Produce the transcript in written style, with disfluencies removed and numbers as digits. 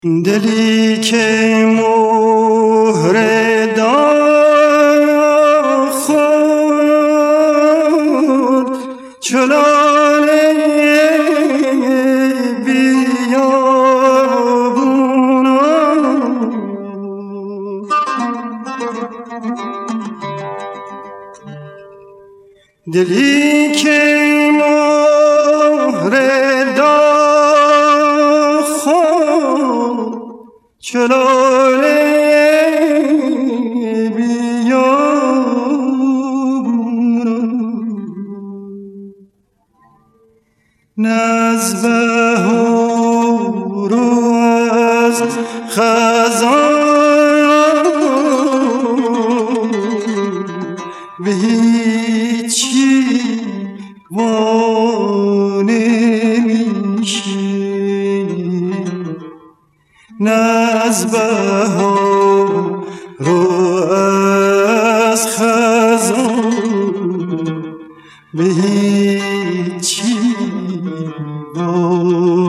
دلی که مهر داغ خورد چلاله بیابونان، دلی که مهر داغ خورد چلاله بیابونان، نز بهار و از خزان به هیچی وانمیشه، نز بهار و از خزان به هیچی وانمیشه.